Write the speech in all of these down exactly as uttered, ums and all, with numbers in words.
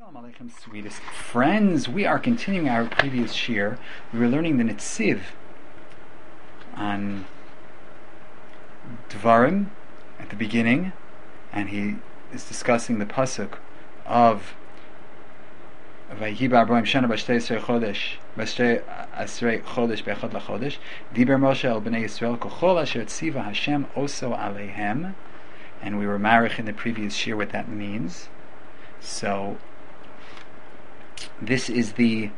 Assalamu alaikum, sweetest friends. We are continuing our previous shir. We were learning the Netziv on Dvarim at the beginning, and he is discussing the pasuk of Vayhi ba'arbaim shana b'shtei asrei chodesh b'shtei asrei chodesh b'echad lachodesh diber Moshe el b'nei Yisrael kochol asher tziva Hashem oso aleihem. And we were marich in the previous shir what that means. So this is the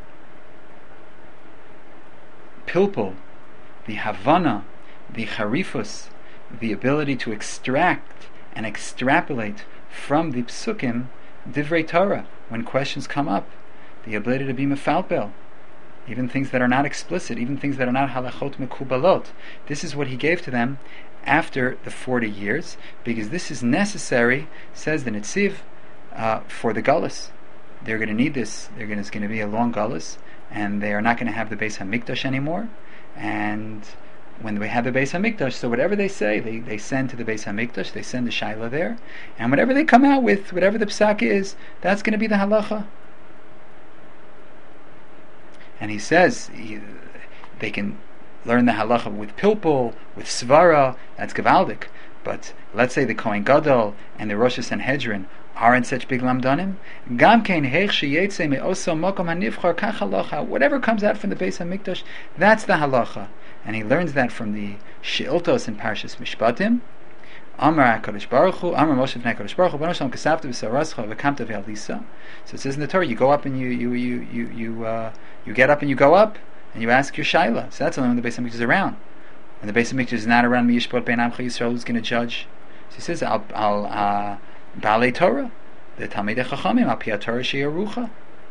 pilpul, the havana, the charifus, the ability to extract and extrapolate from the psukim divrei Torah when questions come up, the ability to be mefalpel, even things that are not explicit, even things that are not halachot mekubalot. This is what he gave to them after the forty years, because this is necessary, says the Netziv, uh, for the Galus. They're going to need this. They're going to, it's going to be a long Galus, and they are not going to have the Beis HaMikdash anymore. And when they have the Beis HaMikdash, so whatever they say, they, they send to the Beis HaMikdash, they send the Shaila there, and whatever they come out with, whatever the psak is, that's going to be the halacha. And he says he, they can learn the halacha with pilpul, with svara, that's gavaldik. But let's say the Kohen Gadol and the Rosh Sanhedrin aren't such big lamdanim. Gam kein heich sheyetze me'oso mokom hanivchar kach halacha. Whatever comes out from the Beis HaMikdash, that's the halacha. And he learns that from the Sheiltos in Parshas Mishpatim. Amar HaKadosh Baruch Hu, Amar Moshe v'nei HaKadosh Baruch Hu, B'no Shalom kasavta v'sarascha v'kamta v'alisa. So it says in the Torah, you go up and you you you you you uh, you get up and you go up and you ask your shaila. So that's only when the Beis HaMikdash is around. When the Beis HaMikdash is not around, Miyishpot Bein Amcha Yisrael, who's going to judge? So he says, Al Al uh, Baalei Torah, the Talmidei Chachamim, Al Pi Torah Sheyarucha.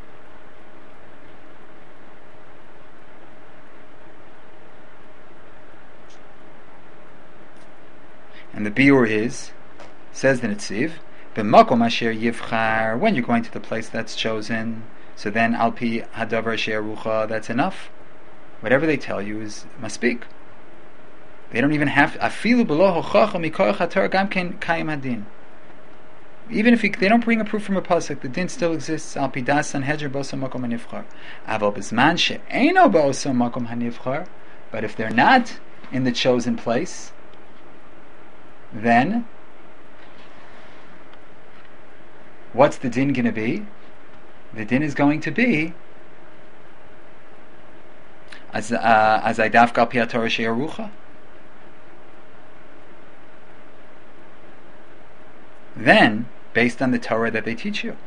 And the biur is, says the Netziv, B'makom asher yivchar, when you're going to the place that's chosen, so then Al Pi Hadavar Sheyarucha, that's enough. Whatever they tell you is must speak. They don't even have afilu below hochacha mikoach haTorah gam ken kayim hadin. Even if you, they don't bring a proof from a pasuk, the din still exists. Al pi das Sanhedrin b'oso makom hanivchar. Aval b'zman she'eino b'oso makom hanivchar. But if they're not in the chosen place, then what's the din going to be? The din is going to be as uh, as I dafka al pi Torah she'arucha. Then, based on the Torah that they teach you.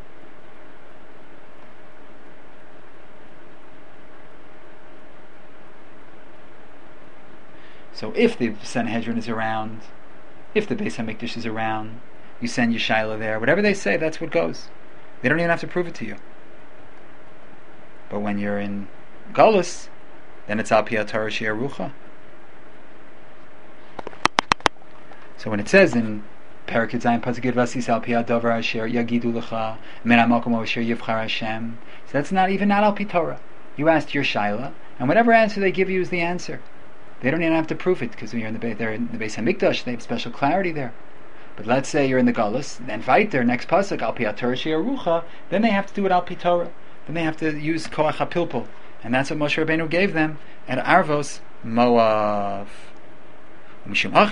So if the Sanhedrin is around, if the Beis HaMikdash is around, you send your Shaila there. Whatever they say, that's what goes. They don't even have to prove it to you. But when you're in Golus, then it's Al Pi Torah She'arucha. So when it says in Perak Yudzayin Pasuk Vasis Al Pi Hadavar Asher Yagidu Lecha Min HaMakom Asher Yivchar Hashem. So that's not even not Al Pi Torah. You asked your Shaila, and whatever answer they give you is the answer. They don't even have to prove it, because when you're in the they're in the Beis HaMikdash, they have special clarity there. But let's say you're in the Galus, then fight their next pasuk Al Pi Torah She'arucha, then they have to do it Al Pi Torah. Then they have to use Koach HaPilpul, and that's what Moshe Rabbeinu gave them at Arvos Moav. So this is all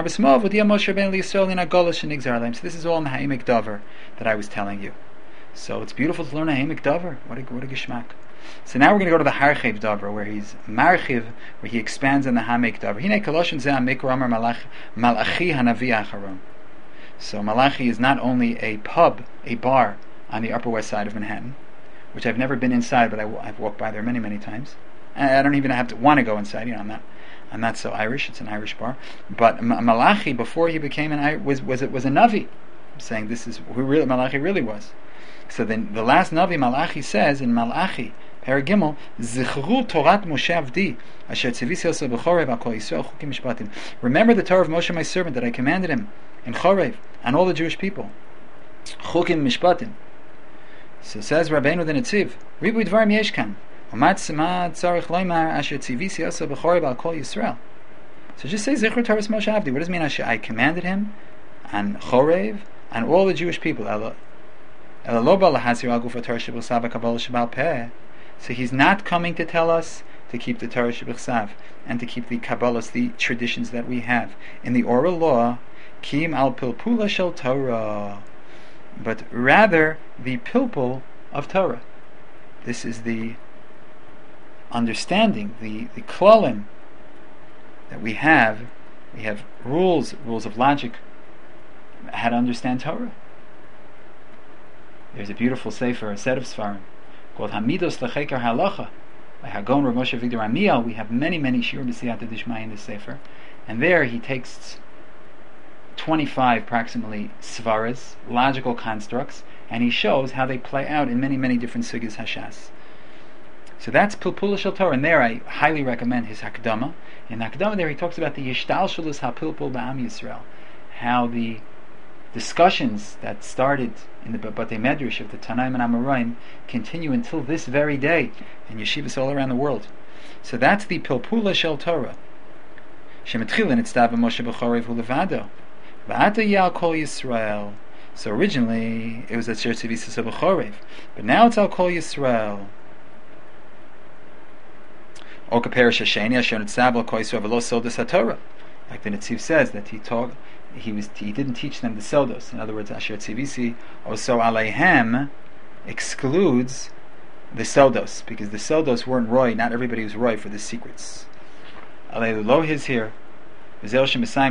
in Ha'imik Davar that I was telling you. So it's beautiful to learn a Ha'imik Davar. What a, what a geschmack. So now we're going to go to the Harchev Davar, where he's Marchiv, where he expands on the Ha'imik Davar. Hine Koloshin Zeh HaMikra Amar Malachi Hanavi Acharon. So Malachi is not only a pub, a bar on the Upper West Side of Manhattan, which I've never been inside, but I, I've walked by there many, many times. And I don't even have to want to go inside. You know, I'm not. I'm not so Irish. It's an Irish bar. But Malachi, before he became an was was was a Navi, saying this is who really Malachi really was. So then the last Navi Malachi says in Malachi Paragimel, Zichru Torat Moshe Avdi Asher Tzivisi Oso B'Chorev Al Kol Yisrael Chukim Mishpatim. Remember the Torah of Moshe, my servant, that I commanded him in Chorev and all the Jewish people. Chukim Mishpatim. So says Rabbeinu the Netziv, Ribu Dvarim Yeshkan. So just say Zichru Torah Moshe Avdi. What does it mean? I commanded him and Chorev and all the Jewish people. So he's not coming to tell us to keep the Torah Shebechsav and to keep the Kabbalahs, the traditions that we have in the oral law, Kim al pilpula shel Torah, but rather the pilpul of Torah. This is the understanding, the, the klalim that we have. We have rules, rules of logic, how to understand Torah. There's a beautiful sefer, a set of Sfarim, called Hamidos Lecheker Halacha, by Hagon Rav Moshe Victor Amiel. We have many, many Shiur B'Siyata Dishmai in this sefer, and there he takes twenty-five approximately svaras, logical constructs, and he shows how they play out in many, many different sugyas hashas. So that's Pilpula Shel Torah, and there I highly recommend his Hakdama. In Hakdama there he talks about the Yishtalshalus HaPilpul Ba'am Yisrael, how the discussions that started in the Batei Medrash of the Tanaim and Amoraim continue until this very day in yeshivas all around the world. So that's the Pilpula Shel Torah. Shemetchilin Itzdav Moshe B'chorev Ulevado V'ata Yal Kol Yisrael. So originally it was at Sher Tzivisas B'chorev, but now it's Al Kol Yisrael. Oka Perish Hasheni Asher Nitzab Al Kol Yisrael V'lo Sodas HaTorah. Like the Netziv says that he taught, he was he didn't teach them the Sodos. In other words, Asher Tzivisi also Aleihem excludes the Sodos, because the Sodos weren't roy. Not everybody was roy for the secrets. Alei Lo his here. So this is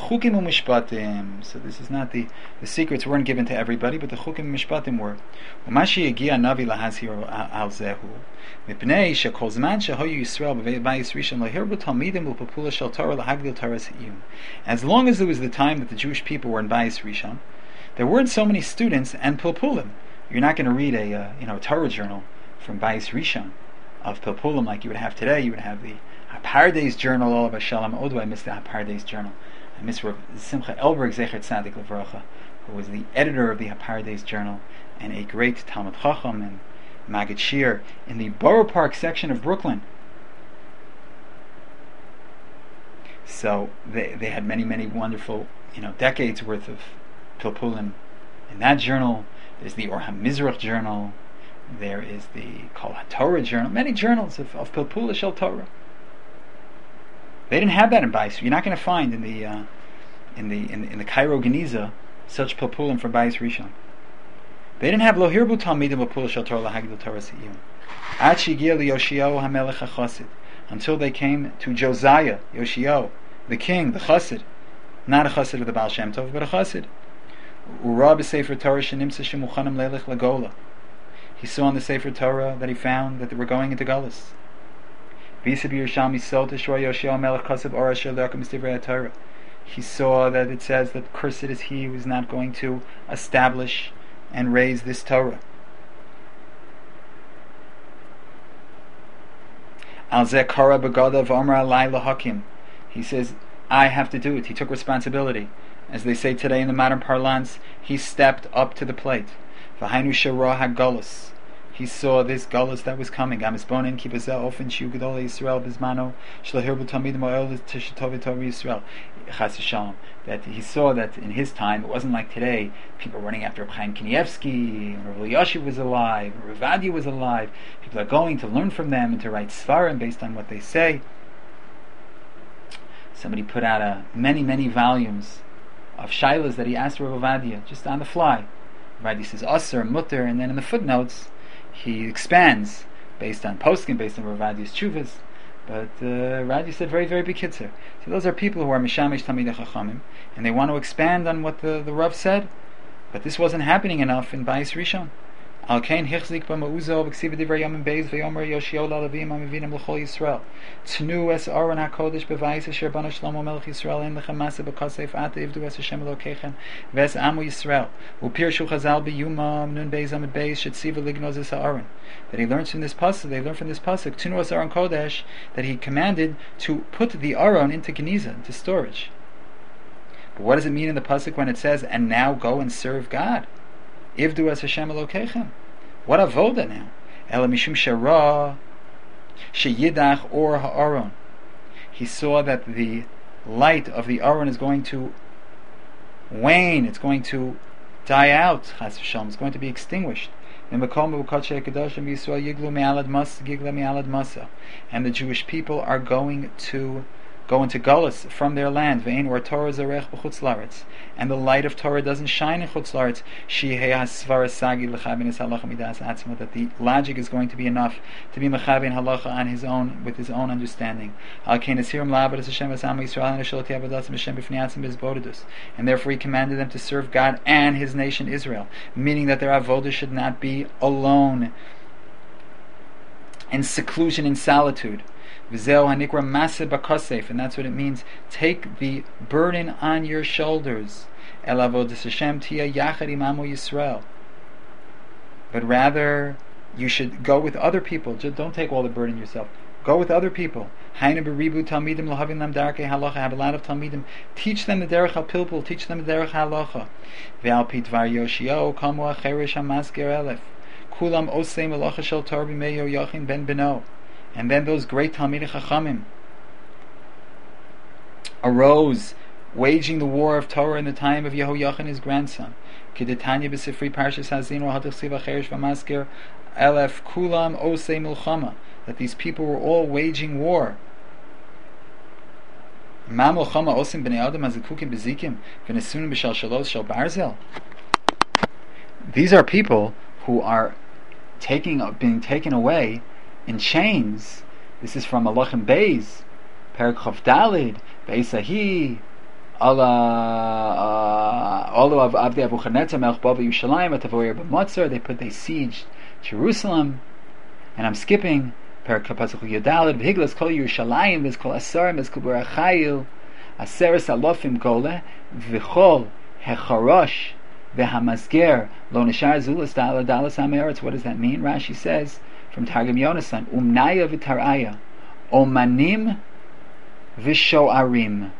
not the the secrets weren't given to everybody, but the chukim mishpatim were. Umashi yagia navi lahazir al zehu. Mipnei shekol zman shehoyu Yisrael b'vayis rishon lahirbu talmidim u'papula shel Torah lahagdil Torahs ha'iyum. As long as it was the time that the Jewish people were in Bayis Rishon, there weren't so many students and pilpulim. You're not going to read a uh, you know a Torah journal from Bayis Rishon of pilpulim like you would have today. You would have the Pardes journal, all of Shalom Odu. I missed the Pardes journal. I missed Simcha Elberg Zecher Tzadik Levracha, who was the editor of the Pardes journal and a great Talmud Chacham and Maggid Shir in the Borough Park section of Brooklyn. So they they had many many wonderful you know decades worth of Pilpulim in that journal. There's the Or HaMizrach journal. There is the Kol HaTorah journal. Many journals of, of Pilpula Shel Torah. They didn't have that in Bayis. You're not going to find in the uh, in the in, in the Cairo Geniza such pilpulim from Bayis Rishon. They didn't have lo hirbu talmidim pilpul shel Torah lahagdil Torah siyum. Ad shegiel Yoshio hamelech hachasid, until they came to Josiah, Yoshio, the king, the chassid, not a chassid of the Baal Shem Tov, but a chassid. Ura b'sefer Torah shenimtza shemuchanim leilech lagola. He saw in the Sefer Torah that he found that they were going into Galus. He saw that it says that cursed is he who is not going to establish and raise this Torah. He says, I have to do it. He took responsibility. As they say today in the modern parlance, he stepped up to the plate. He saw this galus that was coming. Amisbonin kibazel ofen shiu gedol Yisrael bizmano shlahirbu talmidim oel tishtov Torah Yisrael. Chas v'shalom. That he saw that in his time it wasn't like today. People were running after Chaim Kanievsky, Rav Elyashiv was alive, Rav Vadia was alive. People are going to learn from them and to write svarim based on what they say. Somebody put out a many many volumes of shailas that he asked Rav Vadia just on the fly. Rav Vadia says Aser, Mutter, and then in the footnotes he expands based on poskim, based on Rav Vadia's tshuvas. But uh, Radi said very, very big kitzur. So those are people who are mishamish talmidei chachamim, and they want to expand on what the, the Rav said. But this wasn't happening enough in Bayis Rishon. Al kain hichzik b'ma'uzo v'ksiv divrei yomim beis v'yomer Yoshio la'lavim ha'mevinim l'chol Yisrael tnu es aron ha'kodesh b'vayis asher bana Shlomo melech Yisrael ein lechem masa b'kasef ata ivdu es Hashem Elokeichem v'es amu Yisrael u'pirshu chazal b'yuma nun beis amid beis shetziva lignoz es ha'aron. That he learns from this pasuk, they learn from this pasuk tnu es aron kodesh, that he commanded to put the aron into geniza, into storage. But what does it mean in the pasuk when it says, and now go and serve God? Ivdu es Hashem Elokeichem. What avoda now? Ela mishum shara sheyidach or ha'aron. He saw that the light of the aron is going to wane. It's going to die out. Chas v'shalom, it's going to be extinguished. And the Jewish people are going to go into Gullus from their land. And the light of Torah doesn't shine in Chutz Laretz. That the logic is going to be enough to be mechaber in halacha on his own, with his own understanding. And therefore he commanded them to serve God and his nation Israel, meaning that their avodah should not be alone, in seclusion, in solitude. And that's what it means. Take the burden on your shoulders. But rather, you should go with other people. Just don't take all the burden yourself. Go with other people. Have a lot of talmidim. Teach them the derech halpilpul. Teach them the derech halacha. Kulam osei melacha shel Torah b'mei Yoachin ben Beno. And then those great Talmidei Chachamim arose, waging the war of Torah in the time of Yehoiachin, his grandson. Kedetanya b'sifri Parshas Hazino hadachsiv acherish v'masker elef kulam osei milchama. That these people were all waging war. Ma milchama osim b'nei adam hazikukim b'zikim v'nesunim b'shal shalos shal barzel. These are people who are taking, being taken away in chains. This is from Malachim Beis, Perek Chav Dalid, Beisahi, Allah, Olu of Avdi Abu Chanetza, Melch Bava Yushalayim, Atavoyer B'Motzar. They put, they sieged Jerusalem, and I'm skipping Perek Kapasuk Yodalid, V'Higlas Kol Yerushalayim, V'Z Kol Asarim, V'Z Kol Berachayil, Aseres Alofim Gole, V'Chol Hecharosh, V'Hamasger, Lo Nishar Zulas Dala Dalas HaMe'eretz. What does that mean? Rashi says, from Targum Yonasan, Umnaya v'taraya, Omanim v'shoarim.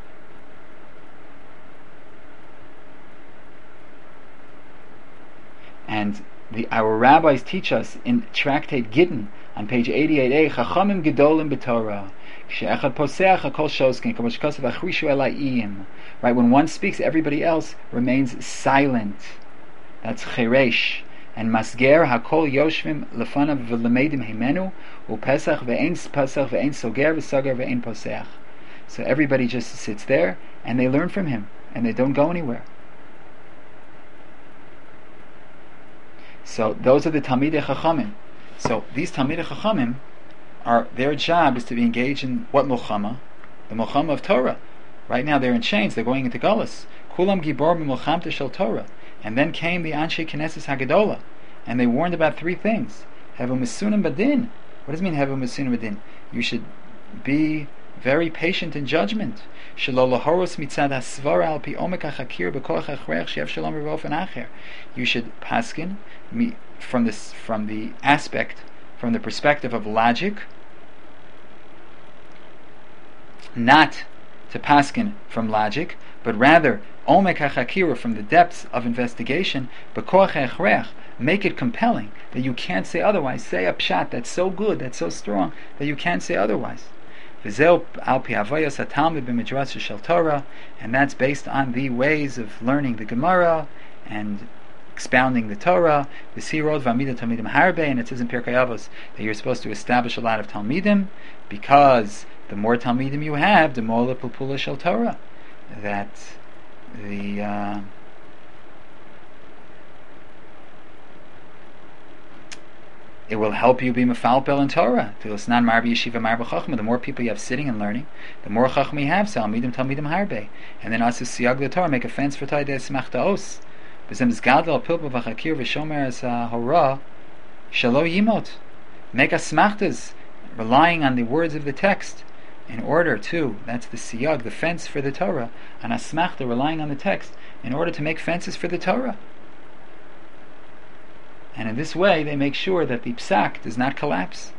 And the, our rabbis teach us in Tractate Gittin on page eighty-eight a, Chachamim gedolim b'Torah, she'echad poseach hakol shoskin, k'mosh kosav achrishu elayim. Right, when one speaks, everybody else remains silent. That's cheresh. And masger hakol yoshvim lefanav v'lemedim himenu upesach ve'ein pesach ve'ein soger v'sager ve'ein poseach. So everybody just sits there and they learn from him and they don't go anywhere. So those are the Talmidei Chachamim. So these Talmidei Chachamim, are their job is to be engaged in what milchama? The milchama of Torah. Right now they're in chains. They're going into Gullus. Kulam gibor b'milchamta shel Torah. And then came the Anshe Knesses Hagadola, and they warned about three things. Hevu misunim badin. What does it mean, Hevu misunim badin? You should be very patient in judgment. Shelo lahoros mitzad hasvara al pi omek hachakir b'koach achrech she'ev shalom v'ofen acher. You should paskin from this, from the aspect, from the perspective of logic, not to paskin from logic, but rather Omek HaChakira, from the depths of investigation, B'koach HaEchrech, make it compelling, that you can't say otherwise. Say a pshat that's so good, that's so strong, that you can't say otherwise. V'zeu al pi havayos haTalmud b'midrash shel Torah, and that's based on the ways of learning the Gemara and expounding the Torah. V'sirod v'amida talmidim harbe, and it says in Pirkei Avos that you're supposed to establish a lot of talmidim, because the more talmidim you have, the more lepulpula shel Torah. That the uh, it will help you be mefalpel in Torah. The more people you have sitting and learning, the more chacham you have. Salmidim talmidim harbe, and then also siag the Torah, make a fence for Taidei Smachtaos. B'zem zgadol pilpul v'chakir v'shomer as hora shelo yimot. Make a smachtas, relying on the words of the text, in order to, that's the siyag, the fence for the Torah, and asmachta, relying on the text, in order to make fences for the Torah. And in this way, they make sure that the psak does not collapse.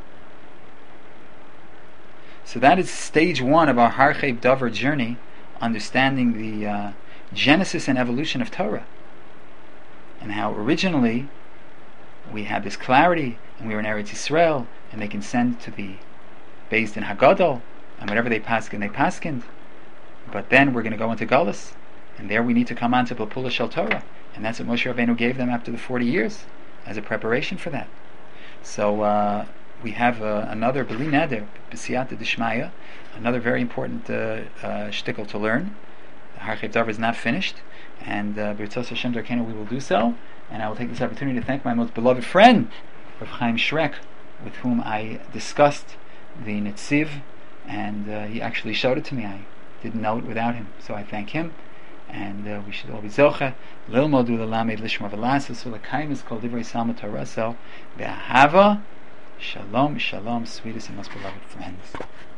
So that is stage one of our Harchei Dover journey, understanding the uh, genesis and evolution of Torah, and how originally we had this clarity, and we were in Eretz Yisrael, and they can send to be based in Haggadah, and whatever they paskin, they paskind. But then we're going to go into Gullus, and there we need to come on to Pilpula Shel Torah, And that's what Moshe Rabbeinu gave them after the forty years, as a preparation for that. So uh, we have uh, another B'li Neder, B'siyata D'Shmaya, another very important uh, uh, shtickle to learn. The Har Chayv Davar is not finished, and uh, B'Ritzos Hashem Darkenu we will do so. And I will take this opportunity to thank my most beloved friend, Rav Chaim Shrek, with whom I discussed the Netziv, and uh, he actually showed it to me. I didn't know it without him, so I thank him. And uh, we should all be zoche lilmod ulalamed lishma v'lasos ulakaimis kol divrei salma taraso be'ahava. Shalom, shalom, sweetest and most beloved friends.